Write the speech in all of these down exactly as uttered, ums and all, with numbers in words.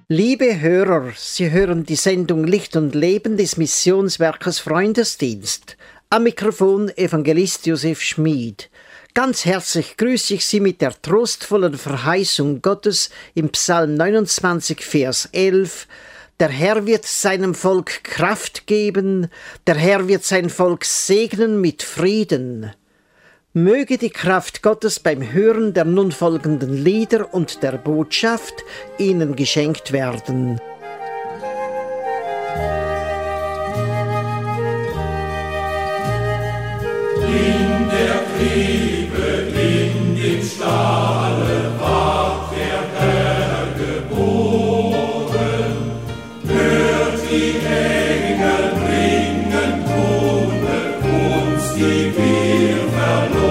Liebe Hörer, Sie hören die Sendung Licht und Leben des Missionswerkes Freundesdienst. Am Mikrofon Evangelist Josef Schmid. Ganz herzlich grüße ich Sie mit der trostvollen Verheißung Gottes im Psalm neunundzwanzig, Vers elf. Der Herr wird seinem Volk Kraft geben, der Herr wird sein Volk segnen mit Frieden. Möge die Kraft Gottes beim Hören der nun folgenden Lieder und der Botschaft Ihnen geschenkt werden. In der Krippe, in dem Stalle ward der Herr geboren, hört die Engel bringen Kunde, uns die wir verloren.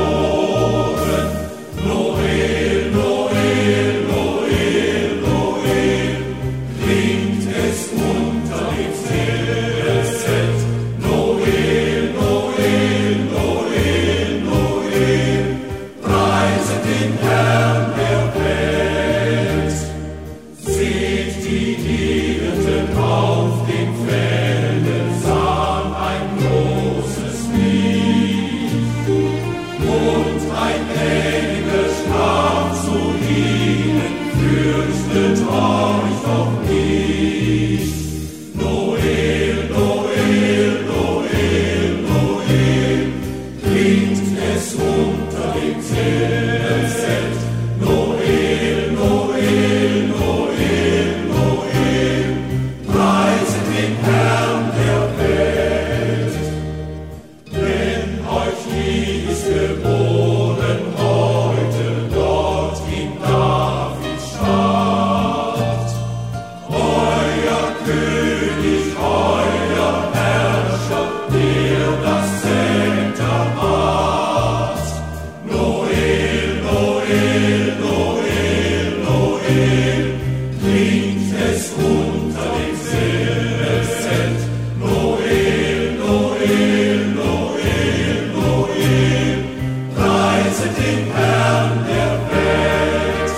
Noel, Noel, Noel, Noel, klingt es unter dem Zelt. Noel, Noel, Noel, Noel, preiset den Herrn der Welt. Seht die Hirten auf dem Felde, sahen ein großes Licht. Und ein Engel sprach zu ihnen, fürchtet euch doch nicht. Noel, Noel, Noel, Noel, klingt es unter dem Zelt. Noel, Noel, Noel, Noel, preiset den Herrn der Welt. Denn euch ist geboren heute dort in Davids Stadt. Euer König, euer Herrscher, der das Zepter hat. Noel, Noel, Noel, Noel, klingt es unter dem Zelt. Noel, Noel, Noel, Noel, preiset den Herrn der Welt.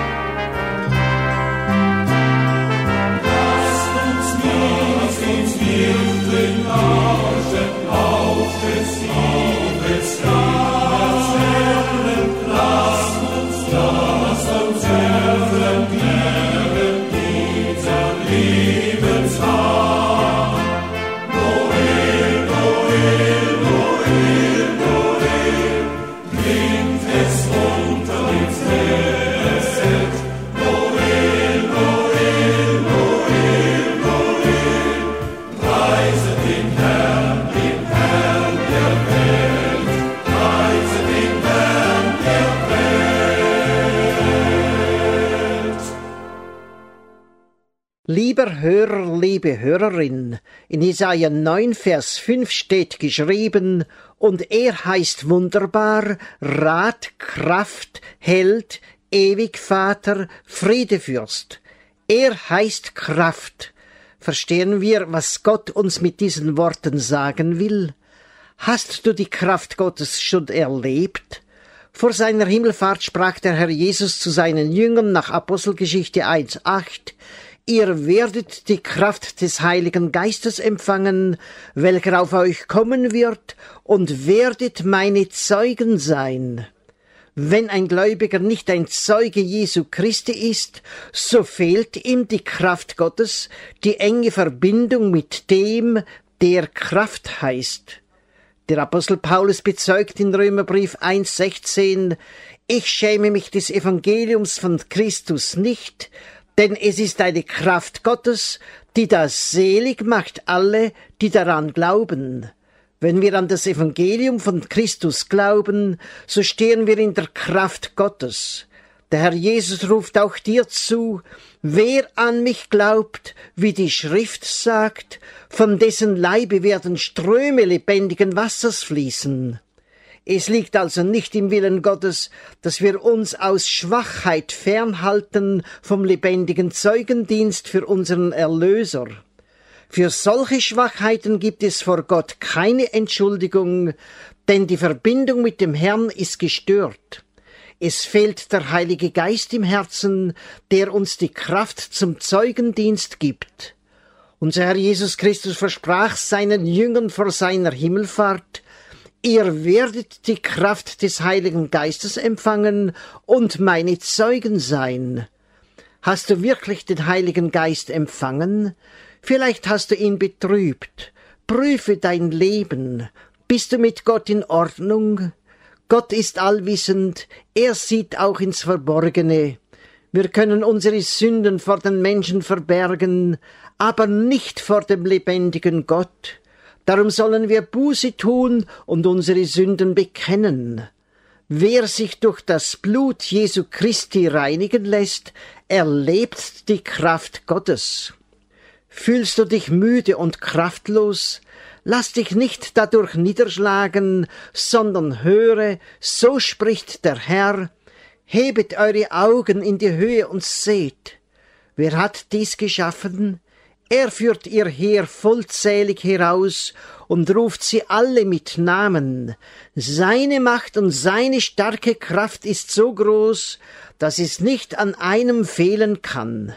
Lasst uns mit den Wirten lauschen auf des Himmels Herzen. Lasst uns, lasst uns hören, lieben dieser Lebenshahn. Noel, Noel, Noel, Noel, klingt es unter dem Zelt. Noel, Noel, Noel, Noel, preiset den Herrn, den Herrn der Welt. Preiset den Herrn der Welt. Lieber Hörer, liebe Hörerin, in Jesaja neun, Vers fünf steht geschrieben, und er heißt wunderbar, Rat, Kraft, Held, Ewigvater, Friedefürst. Er heißt Kraft. Verstehen wir, was Gott uns mit diesen Worten sagen will? Hast du die Kraft Gottes schon erlebt? Vor seiner Himmelfahrt sprach der Herr Jesus zu seinen Jüngern nach Apostelgeschichte eins, acht, ihr werdet die Kraft des Heiligen Geistes empfangen, welcher auf euch kommen wird, und werdet meine Zeugen sein. Wenn ein Gläubiger nicht ein Zeuge Jesu Christi ist, so fehlt ihm die Kraft Gottes, die enge Verbindung mit dem, der Kraft heißt. Der Apostel Paulus bezeugt in Römerbrief eins, sechzehn, ich schäme mich des Evangeliums von Christus nicht, denn es ist eine Kraft Gottes, die das selig macht alle, die daran glauben. Wenn wir an das Evangelium von Christus glauben, so stehen wir in der Kraft Gottes. Der Herr Jesus ruft auch dir zu, wer an mich glaubt, wie die Schrift sagt, von dessen Leibe werden Ströme lebendigen Wassers fließen. Es liegt also nicht im Willen Gottes, dass wir uns aus Schwachheit fernhalten vom lebendigen Zeugendienst für unseren Erlöser. Für solche Schwachheiten gibt es vor Gott keine Entschuldigung, denn die Verbindung mit dem Herrn ist gestört. Es fehlt der Heilige Geist im Herzen, der uns die Kraft zum Zeugendienst gibt. Unser Herr Jesus Christus versprach seinen Jüngern vor seiner Himmelfahrt: Ihr werdet die Kraft des Heiligen Geistes empfangen und meine Zeugen sein. Hast du wirklich den Heiligen Geist empfangen? Vielleicht hast du ihn betrübt. Prüfe dein Leben. Bist du mit Gott in Ordnung? Gott ist allwissend. Er sieht auch ins Verborgene. Wir können unsere Sünden vor den Menschen verbergen, aber nicht vor dem lebendigen Gott. Darum sollen wir Buße tun und unsere Sünden bekennen. Wer sich durch das Blut Jesu Christi reinigen lässt, erlebt die Kraft Gottes. Fühlst du dich müde und kraftlos? Lass dich nicht dadurch niederschlagen, sondern höre, so spricht der Herr: Hebet eure Augen in die Höhe und seht. Wer hat dies geschaffen? Er führt ihr Heer vollzählig heraus und ruft sie alle mit Namen. Seine Macht und seine starke Kraft ist so groß, dass es nicht an einem fehlen kann.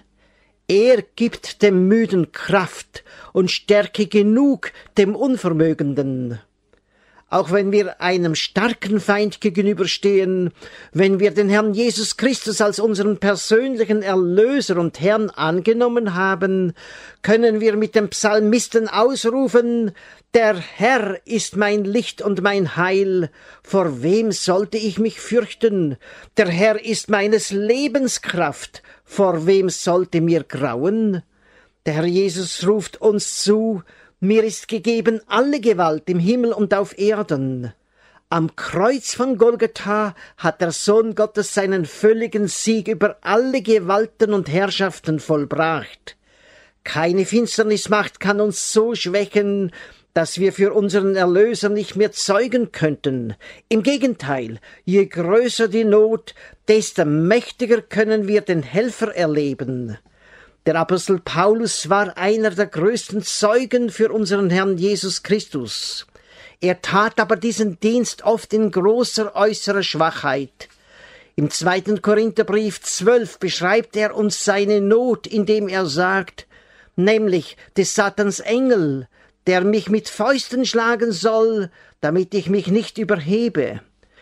Er gibt dem Müden Kraft und Stärke genug dem Unvermögenden. Auch wenn wir einem starken Feind gegenüberstehen, wenn wir den Herrn Jesus Christus als unseren persönlichen Erlöser und Herrn angenommen haben, können wir mit dem Psalmisten ausrufen: Der Herr ist mein Licht und mein Heil, vor wem sollte ich mich fürchten? Der Herr ist meines Lebens Kraft, vor wem sollte mir grauen? Der Herr Jesus ruft uns zu: Mir ist gegeben alle Gewalt im Himmel und auf Erden. Am Kreuz von Golgatha hat der Sohn Gottes seinen völligen Sieg über alle Gewalten und Herrschaften vollbracht. Keine Finsternismacht kann uns so schwächen, dass wir für unseren Erlöser nicht mehr zeugen könnten. Im Gegenteil, je größer die Not, desto mächtiger können wir den Helfer erleben. Der Apostel Paulus war einer der größten Zeugen für unseren Herrn Jesus Christus. Er tat aber diesen Dienst oft in großer äußerer Schwachheit. Im zweiten Korintherbrief zwölf beschreibt er uns seine Not, indem er sagt, nämlich des Satans Engel, der mich mit Fäusten schlagen soll, damit ich mich nicht überhebe.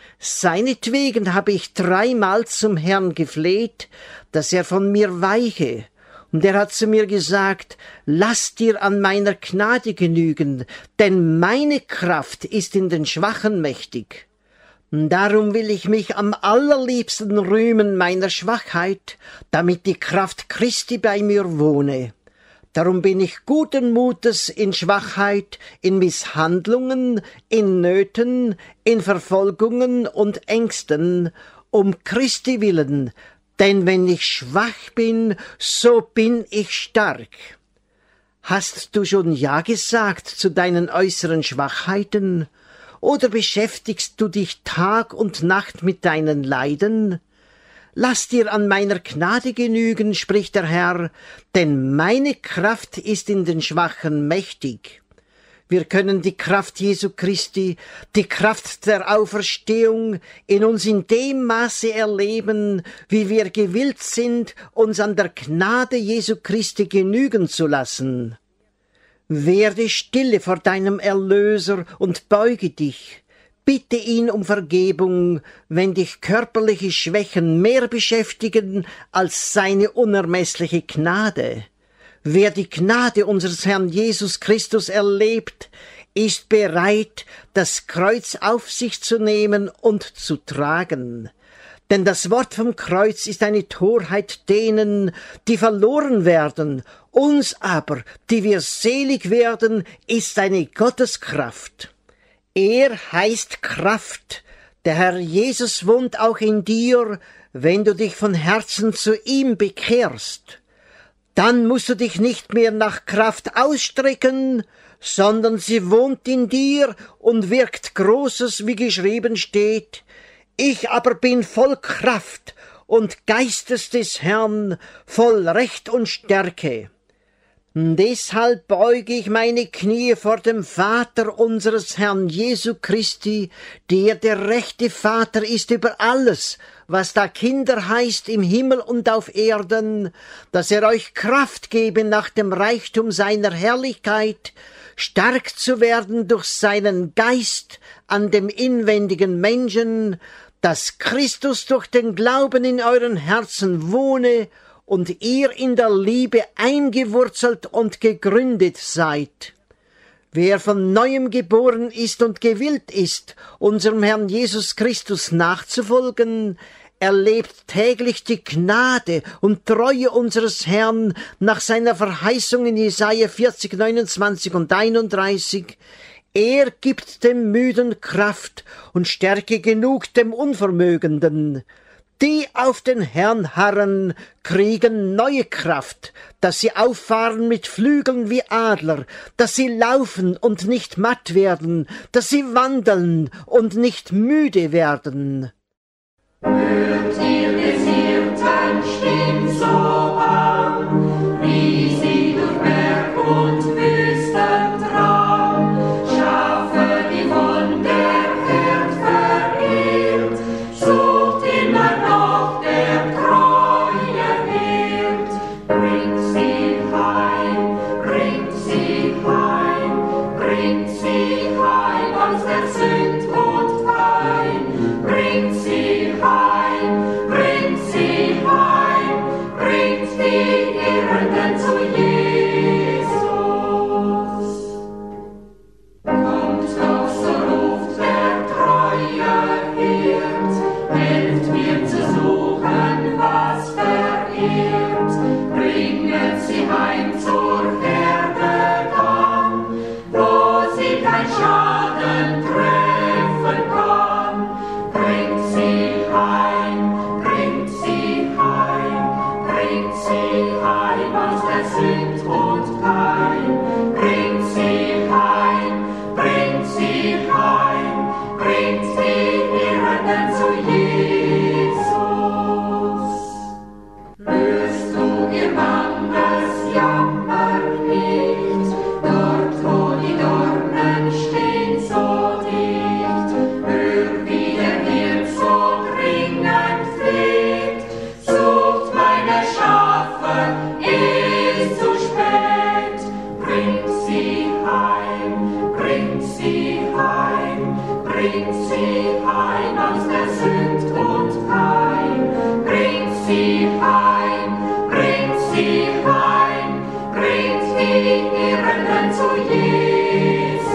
Seinetwegen habe ich dreimal zum Herrn gefleht, dass er von mir weiche. Und er hat zu mir gesagt: Lass dir an meiner Gnade genügen, denn meine Kraft ist in den Schwachen mächtig. Darum will ich mich am allerliebsten rühmen meiner Schwachheit, damit die Kraft Christi bei mir wohne. Darum bin ich guten Mutes in Schwachheit, in Misshandlungen, in Nöten, in Verfolgungen und Ängsten, um Christi willen. Denn wenn ich schwach bin, so bin ich stark. Hast du schon Ja gesagt zu deinen äußeren Schwachheiten? Oder beschäftigst du dich Tag und Nacht mit deinen Leiden? Lass dir an meiner Gnade genügen, spricht der Herr, denn meine Kraft ist in den Schwachen mächtig. Wir können die Kraft Jesu Christi, die Kraft der Auferstehung in uns in dem Maße erleben, wie wir gewillt sind, uns an der Gnade Jesu Christi genügen zu lassen. Werde stille vor deinem Erlöser und beuge dich. Bitte ihn um Vergebung, wenn dich körperliche Schwächen mehr beschäftigen als seine unermessliche Gnade. Wer die Gnade unseres Herrn Jesus Christus erlebt, ist bereit, das Kreuz auf sich zu nehmen und zu tragen. Denn das Wort vom Kreuz ist eine Torheit denen, die verloren werden. Uns aber, die wir selig werden, ist eine Gotteskraft. Er heißt Kraft. Der Herr Jesus wohnt auch in dir, wenn du dich von Herzen zu ihm bekehrst. Dann musst du dich nicht mehr nach Kraft ausstrecken, sondern sie wohnt in dir und wirkt Großes, wie geschrieben steht. Ich aber bin voll Kraft und Geistes des Herrn, voll Recht und Stärke. Deshalb beuge ich meine Knie vor dem Vater unseres Herrn Jesu Christi, der der rechte Vater ist über alles, was da Kinder heißt im Himmel und auf Erden, dass er euch Kraft gebe nach dem Reichtum seiner Herrlichkeit, stark zu werden durch seinen Geist an dem inwendigen Menschen, dass Christus durch den Glauben in euren Herzen wohne und ihr in der Liebe eingewurzelt und gegründet seid. Wer von Neuem geboren ist und gewillt ist, unserem Herrn Jesus Christus nachzufolgen, erlebt täglich die Gnade und Treue unseres Herrn nach seiner Verheißung in Jesaja vierzig, neunundzwanzig und einunddreißig. Er gibt dem Müden Kraft und Stärke genug dem Unvermögenden. Die auf den Herrn harren, kriegen neue Kraft, dass sie auffahren mit Flügeln wie Adler, dass sie laufen und nicht matt werden, dass sie wandeln und nicht müde werden. Hört ihr des Hirten Stimm so an, wie sie durch Berg und Wüsten drang, Schafe, die von der Herd verirrt, sucht immer noch der treue Hirt. Bringt sie heim, bringt sie heim, bringt sie heim aus der Sünd und Pein, bringt sie heim, bringt sie heim, bringt die Irrenden zu Jesus. Kommt doch, so ruft der treue Hirt, helft mir zu suchen, was verirrt, bringet sie heim zur Herde dann, wo sie kein Schaden treffen kann. Bringt sie heim, bringt sie heim, bringt sie heim aus der Sünd und Pein. Bringt sie heim, bringt sie heim, bringt die Irrenden zu Jesus. Hörst du ihr Mannes Jammer nicht, dort wo die Dornen stehen so dicht? Hör, wie der Hirt so dringend fleht, sucht meine Schafe, ist zu spät. Bringt sie heim, bringt sie heim, bringt sie heim aus der Sünd und Pein. Bringt sie heim, bringt sie heim, bringt die Irrenden zu Jesus.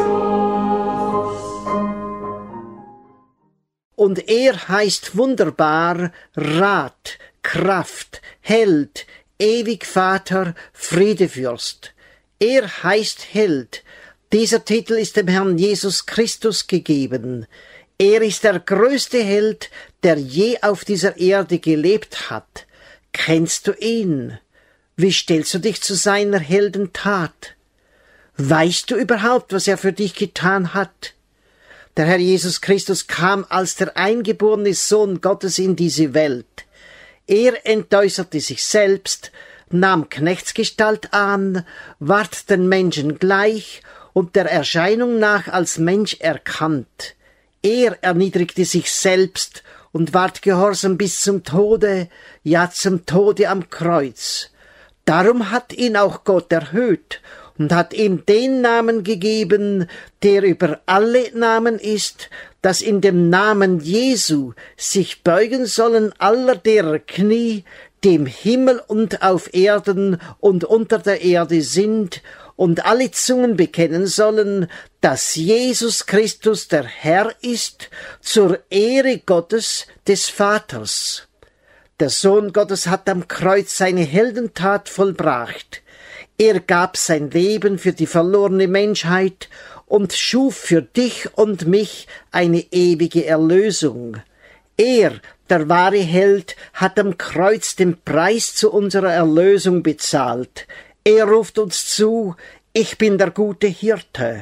Und er heißt wunderbar, Rat, Kraft, Held, ewig Vater, Friedefürst. Er heißt Held. Dieser Titel ist dem Herrn Jesus Christus gegeben. Er ist der größte Held, der je auf dieser Erde gelebt hat. Kennst du ihn? Wie stellst du dich zu seiner Heldentat? Weißt du überhaupt, was er für dich getan hat? Der Herr Jesus Christus kam als der eingeborene Sohn Gottes in diese Welt. Er entäußerte sich selbst, nahm Knechtsgestalt an, ward den Menschen gleich und der Erscheinung nach als Mensch erkannt. Er erniedrigte sich selbst und ward gehorsam bis zum Tode, ja zum Tode am Kreuz. Darum hat ihn auch Gott erhöht und hat ihm den Namen gegeben, der über alle Namen ist, dass in dem Namen Jesu sich beugen sollen aller derer Knie, die im Himmel und auf Erden und unter der Erde sind, und alle Zungen bekennen sollen, dass Jesus Christus der Herr ist, zur Ehre Gottes des Vaters. Der Sohn Gottes hat am Kreuz seine Heldentat vollbracht. Er gab sein Leben für die verlorene Menschheit und schuf für dich und mich eine ewige Erlösung. Er, der wahre Held, hat am Kreuz den Preis zu unserer Erlösung bezahlt. Er ruft uns zu, ich bin der gute Hirte.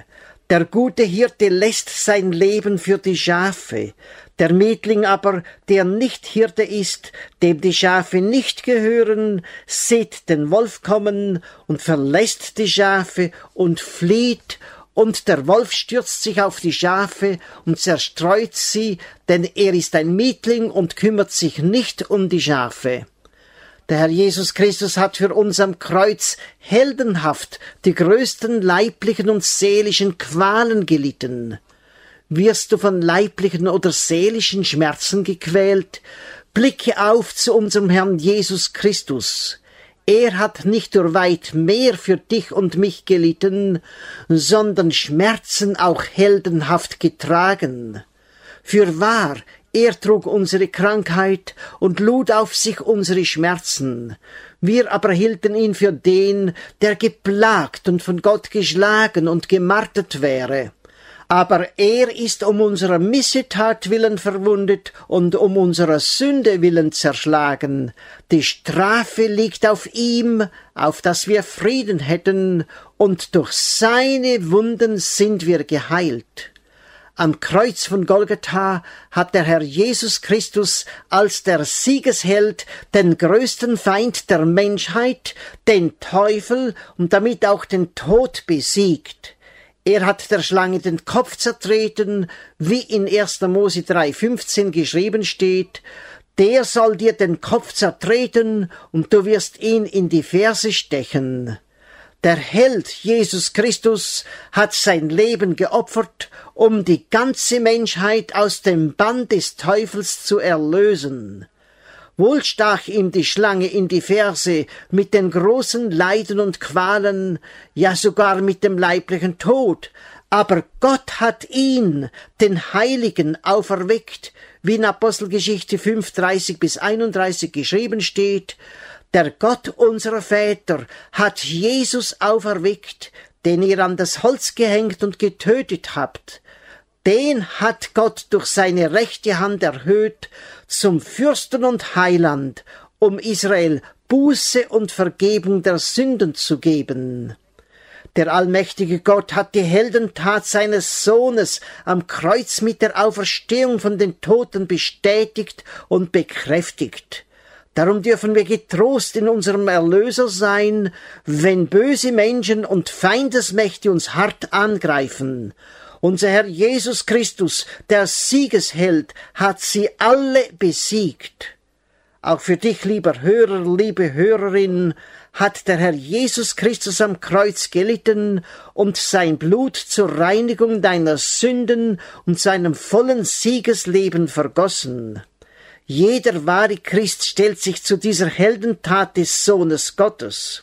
Der gute Hirte lässt sein Leben für die Schafe. Der Mietling aber, der nicht Hirte ist, dem die Schafe nicht gehören, sieht den Wolf kommen und verlässt die Schafe und flieht, und der Wolf stürzt sich auf die Schafe und zerstreut sie, denn er ist ein Mietling und kümmert sich nicht um die Schafe. Der Herr Jesus Christus hat für uns am Kreuz heldenhaft die größten leiblichen und seelischen Qualen gelitten. Wirst du von leiblichen oder seelischen Schmerzen gequält? Blicke auf zu unserem Herrn Jesus Christus. Er hat nicht nur weit mehr für dich und mich gelitten, sondern Schmerzen auch heldenhaft getragen. Fürwahr, er trug unsere Krankheit und lud auf sich unsere Schmerzen. Wir aber hielten ihn für den, der geplagt und von Gott geschlagen und gemartert wäre. Aber er ist um unserer Missetat willen verwundet und um unserer Sünde willen zerschlagen. Die Strafe liegt auf ihm, auf dass wir Frieden hätten, und durch seine Wunden sind wir geheilt. Am Kreuz von Golgatha hat der Herr Jesus Christus als der Siegesheld den größten Feind der Menschheit, den Teufel und damit auch den Tod besiegt. Er hat der Schlange den Kopf zertreten, wie in erster Mose drei fünfzehn geschrieben steht, der soll dir den Kopf zertreten und du wirst ihn in die Ferse stechen. Der Held Jesus Christus hat sein Leben geopfert, um die ganze Menschheit aus dem Bann des Teufels zu erlösen. Wohl stach ihm die Schlange in die Ferse mit den großen Leiden und Qualen, ja sogar mit dem leiblichen Tod, aber Gott hat ihn, den Heiligen, auferweckt, wie in Apostelgeschichte fünf, dreißig bis einunddreißig geschrieben steht. Der Gott unserer Väter hat Jesus auferweckt, den ihr an das Holz gehängt und getötet habt. Den hat Gott durch seine rechte Hand erhöht zum Fürsten und Heiland, um Israel Buße und Vergebung der Sünden zu geben. Der allmächtige Gott hat die Heldentat seines Sohnes am Kreuz mit der Auferstehung von den Toten bestätigt und bekräftigt. Darum dürfen wir getrost in unserem Erlöser sein, wenn böse Menschen und Feindesmächte uns hart angreifen. Unser Herr Jesus Christus, der Siegesheld, hat sie alle besiegt. Auch für dich, lieber Hörer, liebe Hörerin, hat der Herr Jesus Christus am Kreuz gelitten und sein Blut zur Reinigung deiner Sünden und seinem vollen Siegesleben vergossen. Jeder wahre Christ stellt sich zu dieser Heldentat des Sohnes Gottes.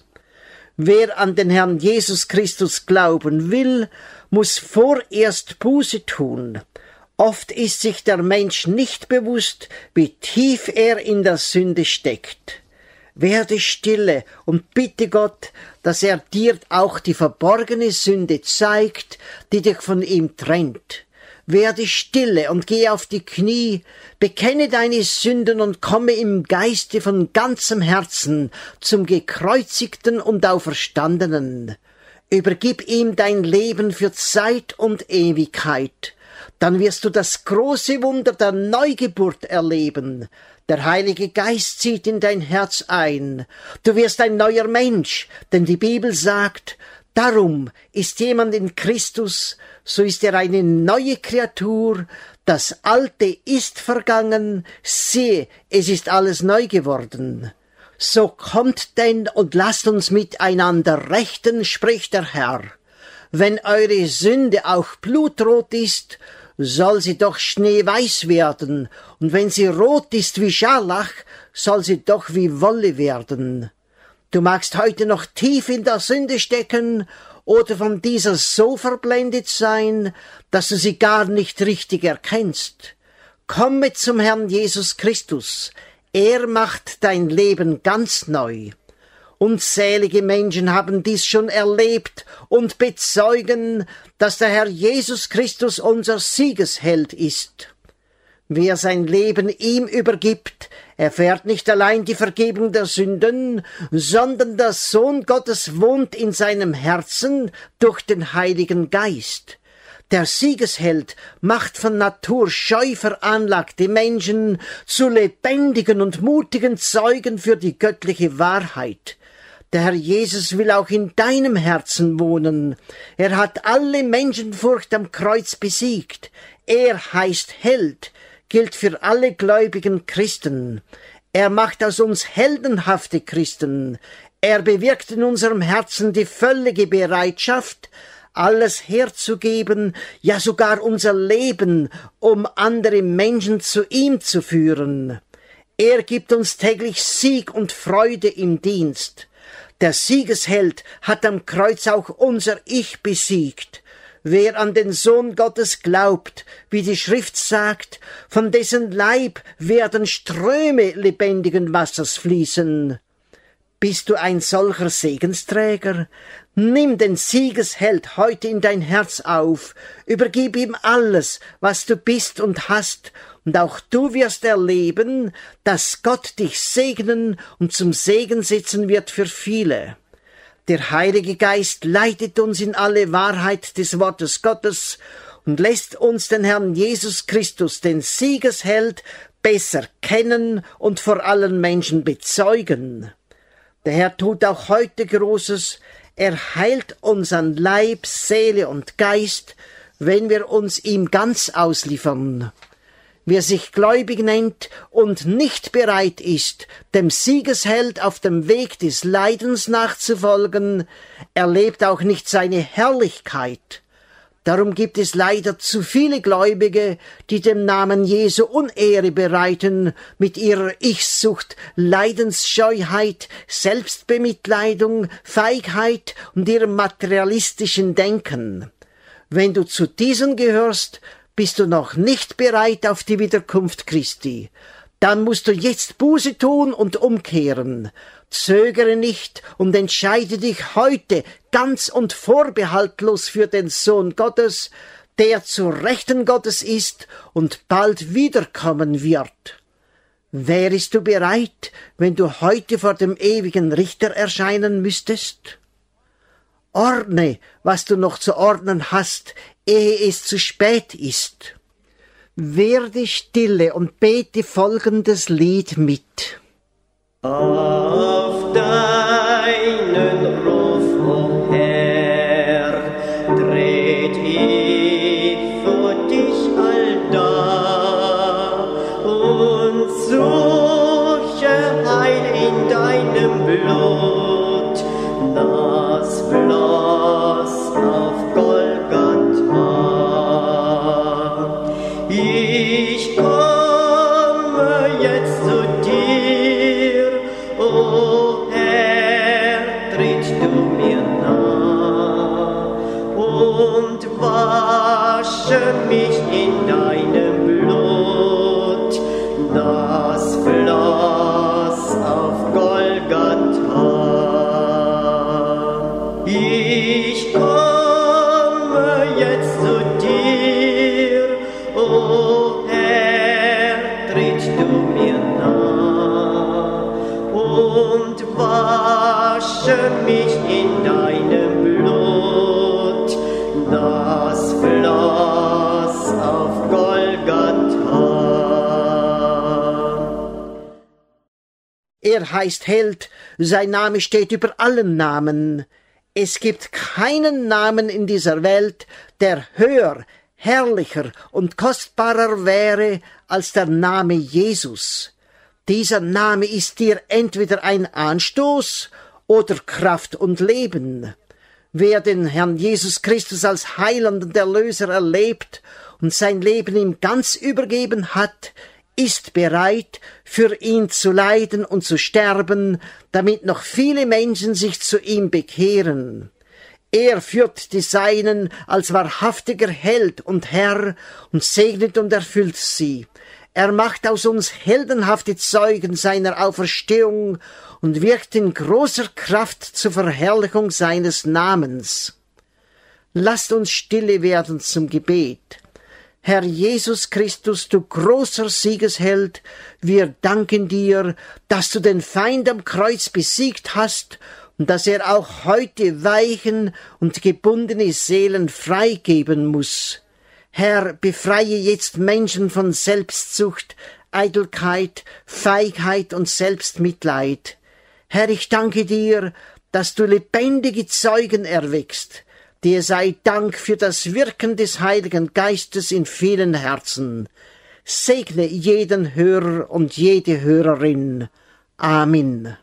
Wer an den Herrn Jesus Christus glauben will, muss vorerst Buße tun. Oft ist sich der Mensch nicht bewusst, wie tief er in der Sünde steckt. Werde stille und bitte Gott, dass er dir auch die verborgene Sünde zeigt, die dich von ihm trennt. Werde stille und geh auf die Knie, bekenne deine Sünden und komme im Geiste von ganzem Herzen zum Gekreuzigten und Auferstandenen. Übergib ihm dein Leben für Zeit und Ewigkeit. Dann wirst du das große Wunder der Neugeburt erleben. Der Heilige Geist zieht in dein Herz ein. Du wirst ein neuer Mensch, denn die Bibel sagt, darum ist jemand in Christus, so ist er eine neue Kreatur, das Alte ist vergangen, siehe, es ist alles neu geworden. So kommt denn und lasst uns miteinander rechten, spricht der Herr. Wenn eure Sünde auch blutrot ist, soll sie doch schneeweiß werden, und wenn sie rot ist wie Scharlach, soll sie doch wie Wolle werden. Du magst heute noch tief in der Sünde stecken oder von dieser so verblendet sein, dass du sie gar nicht richtig erkennst. Komme zum Herrn Jesus Christus. Er macht dein Leben ganz neu. Unzählige Menschen haben dies schon erlebt und bezeugen, dass der Herr Jesus Christus unser Siegesheld ist. Wer sein Leben ihm übergibt, erfährt nicht allein die Vergebung der Sünden, sondern der Sohn Gottes wohnt in seinem Herzen durch den Heiligen Geist. Der Siegesheld macht von Natur scheu veranlagte Menschen zu lebendigen und mutigen Zeugen für die göttliche Wahrheit. Der Herr Jesus will auch in deinem Herzen wohnen. Er hat alle Menschenfurcht am Kreuz besiegt. Er heißt Held, gilt für alle gläubigen Christen. Er macht aus uns heldenhafte Christen. Er bewirkt in unserem Herzen die völlige Bereitschaft, alles herzugeben, ja sogar unser Leben, um andere Menschen zu ihm zu führen. Er gibt uns täglich Sieg und Freude im Dienst. Der Siegesheld hat am Kreuz auch unser Ich besiegt. Wer an den Sohn Gottes glaubt, wie die Schrift sagt, von dessen Leib werden Ströme lebendigen Wassers fließen. Bist du ein solcher Segensträger? Nimm den Siegesheld heute in dein Herz auf, übergib ihm alles, was du bist und hast, und auch du wirst erleben, dass Gott dich segnen und zum Segen setzen wird für viele. Der Heilige Geist leitet uns in alle Wahrheit des Wortes Gottes und lässt uns den Herrn Jesus Christus, den Siegesheld, besser kennen und vor allen Menschen bezeugen. Der Herr tut auch heute Großes. Er heilt uns an Leib, Seele und Geist, wenn wir uns ihm ganz ausliefern. Wer sich gläubig nennt und nicht bereit ist, dem Siegesheld auf dem Weg des Leidens nachzufolgen, erlebt auch nicht seine Herrlichkeit. Darum gibt es leider zu viele Gläubige, die dem Namen Jesu Unehre bereiten mit ihrer Ich-Sucht, Leidensscheuheit, Selbstbemitleidung, Feigheit und ihrem materialistischen Denken. Wenn du zu diesen gehörst, bist du noch nicht bereit auf die Wiederkunft Christi. Dann musst du jetzt Buße tun und umkehren. Zögere nicht und entscheide dich heute ganz und vorbehaltlos für den Sohn Gottes, der zu Rechten Gottes ist und bald wiederkommen wird. Wärest du bereit, wenn du heute vor dem ewigen Richter erscheinen müsstest? Ordne, was du noch zu ordnen hast, ehe es zu spät ist. Werde stille und bete folgendes Lied mit. Auf deinen Ruf, o Herr, tret ich vor dich allda und suche Heil in deinem Blut, das floss auf Golgatha. Ich komme jetzt zu dir, o Herr, tritt du mir nah und wasche mich in deinem Blut, das floss auf Golgatha. Ich komme jetzt zu dir, o Herr, tritt du mir nah und wasche mich in deinem Blut, das floss auf Golgatha. Er heißt Held, sein Name steht über allen Namen. Es gibt keinen Namen in dieser Welt, der höher, herrlicher und kostbarer wäre als der Name Jesus. Dieser Name ist dir entweder ein Anstoß oder Kraft und Leben. Wer den Herrn Jesus Christus als Heiland und Erlöser erlebt und sein Leben ihm ganz übergeben hat, ist bereit, für ihn zu leiden und zu sterben, damit noch viele Menschen sich zu ihm bekehren. Er führt die Seinen als wahrhaftiger Held und Herr und segnet und erfüllt sie. Er macht aus uns heldenhafte Zeugen seiner Auferstehung und wirkt in großer Kraft zur Verherrlichung seines Namens. Lasst uns stille werden zum Gebet. Herr Jesus Christus, du großer Siegesheld, wir danken dir, dass du den Feind am Kreuz besiegt hast und dass er auch heute weichen und gebundene Seelen freigeben muss. Herr, befreie jetzt Menschen von Selbstsucht, Eitelkeit, Feigheit und Selbstmitleid. Herr, ich danke dir, dass du lebendige Zeugen erweckst. Dir sei Dank für das Wirken des Heiligen Geistes in vielen Herzen. Segne jeden Hörer und jede Hörerin. Amen.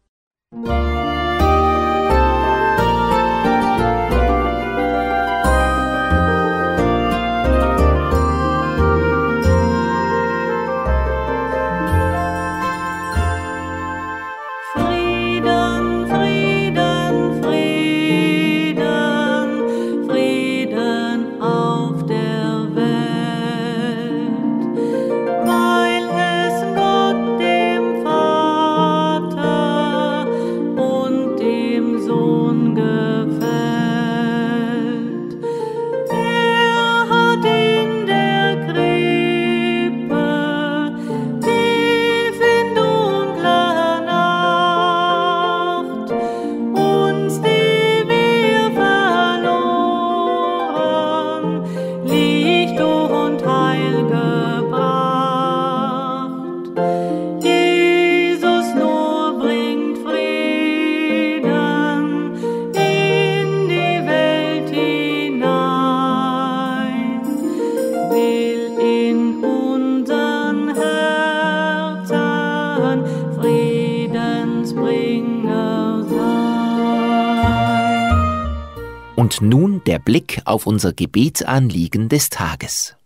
Und nun der Blick auf unser Gebetsanliegen des Tages.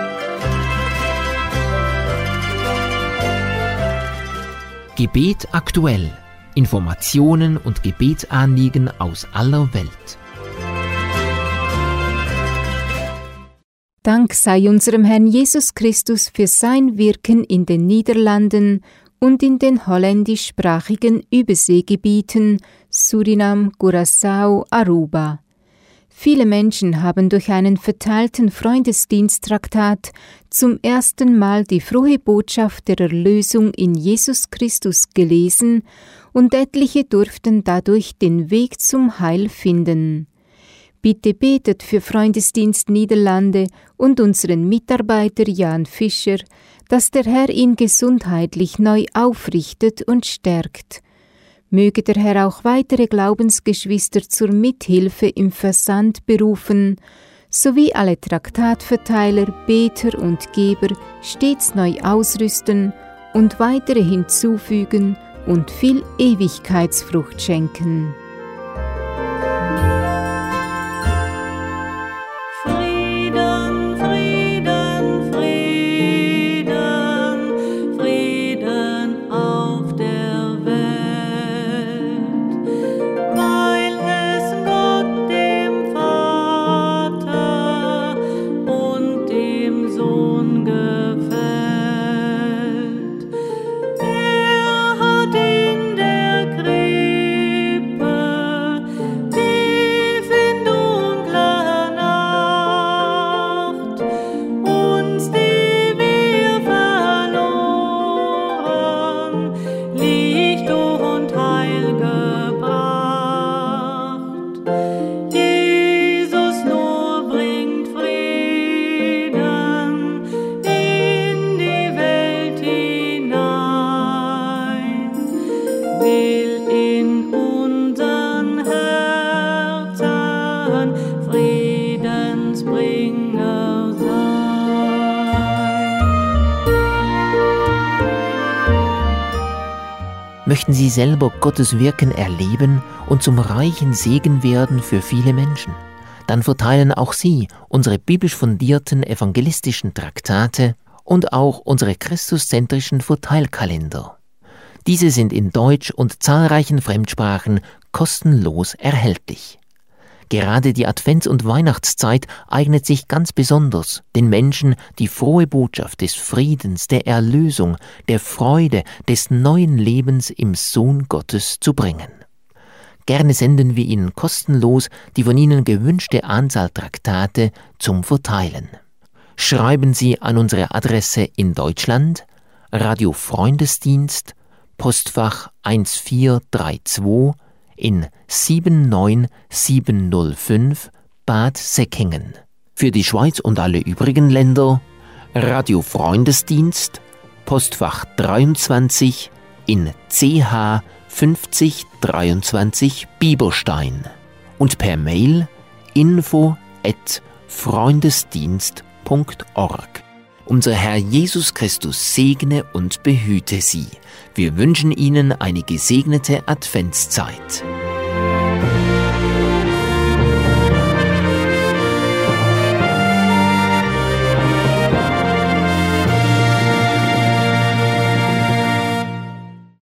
Gebet aktuell. Informationen und Gebetsanliegen aus aller Welt. Dank sei unserem Herrn Jesus Christus für sein Wirken in den Niederlanden und in den holländischsprachigen Überseegebieten Surinam, Curaçao, Aruba. Viele Menschen haben durch einen verteilten Freundesdiensttraktat zum ersten Mal die frohe Botschaft der Erlösung in Jesus Christus gelesen und etliche durften dadurch den Weg zum Heil finden. Bitte betet für Freundesdienst Niederlande und unseren Mitarbeiter Jan Fischer, dass der Herr ihn gesundheitlich neu aufrichtet und stärkt. Möge der Herr auch weitere Glaubensgeschwister zur Mithilfe im Versand berufen, sowie alle Traktatverteiler, Beter und Geber stets neu ausrüsten und weitere hinzufügen und viel Ewigkeitsfrucht schenken. Möchten Sie selber Gottes Wirken erleben und zum reichen Segen werden für viele Menschen? Dann verteilen auch Sie unsere biblisch fundierten evangelistischen Traktate und auch unsere christuszentrischen Verteilkalender. Diese sind in Deutsch und zahlreichen Fremdsprachen kostenlos erhältlich. Gerade die Advents- und Weihnachtszeit eignet sich ganz besonders, den Menschen die frohe Botschaft des Friedens, der Erlösung, der Freude, des neuen Lebens im Sohn Gottes zu bringen. Gerne senden wir Ihnen kostenlos die von Ihnen gewünschte Anzahl Traktate zum Verteilen. Schreiben Sie an unsere Adresse in Deutschland, Radio Freundesdienst, Postfach eins vier drei zwei, in sieben neun sieben null fünf Bad Säckingen. Für die Schweiz und alle übrigen Länder Radio Freundesdienst, Postfach dreiundzwanzig in C H fünfzig dreiundzwanzig Bieberstein und per Mail info at freundesdienst punkt org. Unser Herr Jesus Christus segne und behüte Sie. Wir wünschen Ihnen eine gesegnete Adventszeit.